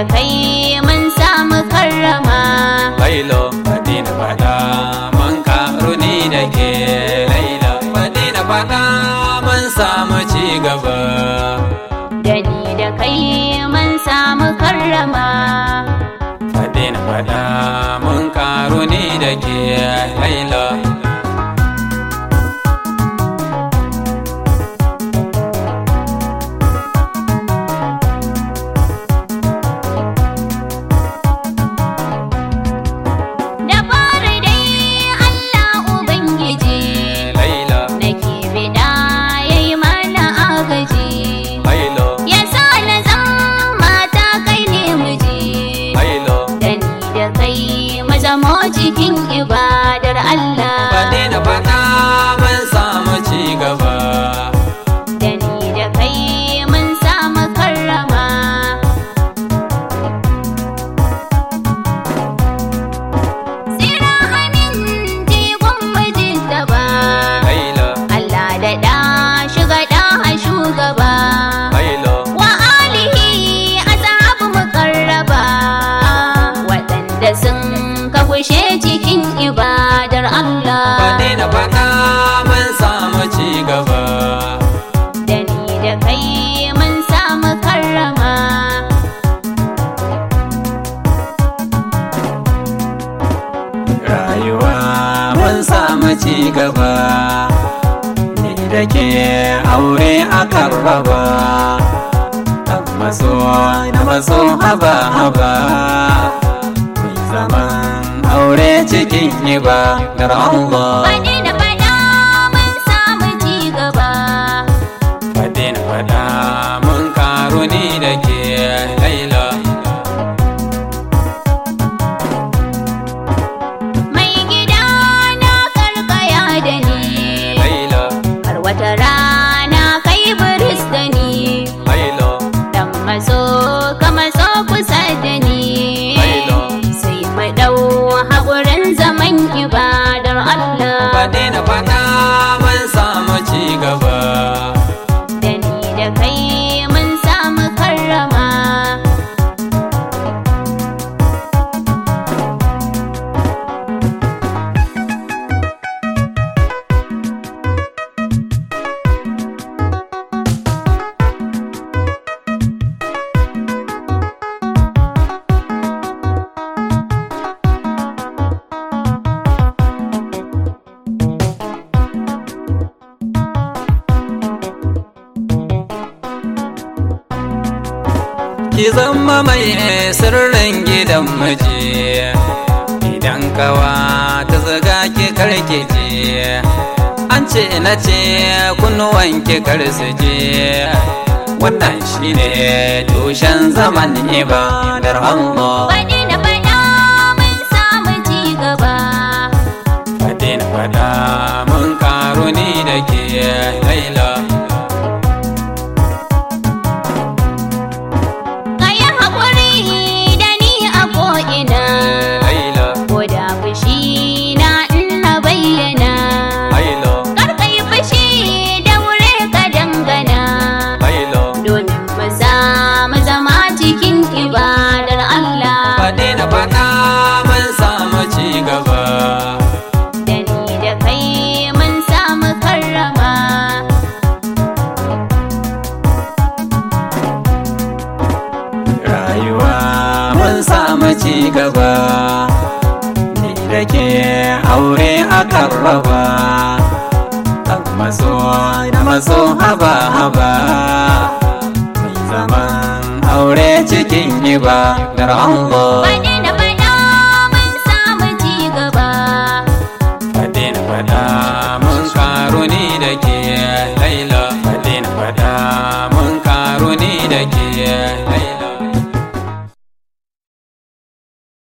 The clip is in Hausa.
kai mun samu karrama. Laila faɗi na faɗa mun karu ni da ke. Laila faɗi na faɗa mun samu ci gaba. Da ni da kai mun samu karrama. Faɗi na faɗa mun karu ni da ke. Laila cikin ibadar Allah. Faɗi na faɗa mun samu ci gaba. Da ni da kai mun samu karrama. Tsira aminci gwamnatin da ba. Laila Allah da ɗa shiga ɗa shugaba. Laila Wa alihi ashabu mukarraba. Waɗanda sun kushe cikin ibadar Allah. Faɗi na faɗa mun samu ci gaba. Da ni da kai mun samu karrama. Rayuwa mun samu ci gaba. Ni da ke aure akan raba. Maso na maso haba haba. Zaman aure cikin ibadar Allah. Faɗi na faɗa mun samu ci gaba. Faɗi na faɗa mun karu ni da ke. Laila Mai gida na karkaya da ni. Laila Har wata rana kai biris da ni. Laila Dan maso ka maso kusa da ni. Sai mu ɗau haƙurin zaman ibadar Allah. Faɗi na faɗa mun samu ci gaba. Da ni da kai mun samu karrama. Ki zama mai sirrin gidan miji. Idan kawa ta zaga ki karkice. An ce na ce kunnuwan ki karsije. Wannan shine tushen zaman ibadar Allah. Faɗi na faɗa mun samu ci gaba. Faɗi na faɗa mun karu ni da ke. Laila Kayi haƙuri da ni a ko'ina. Laila Ko da fushi na in na bayyana. Laila Kar ka yi fushi da wure ka dangana. Laila Domin mu samu zama cikin ibadar Allah. Faɗi na faɗa mun samu ci gaba. Da ni da kai mun samu karrama. Rayuwa mun samu ci gaba. Ni da ke aure akan raba. Maso na maso haba haba. Zaman aure cikin ibadar Allah. Faɗi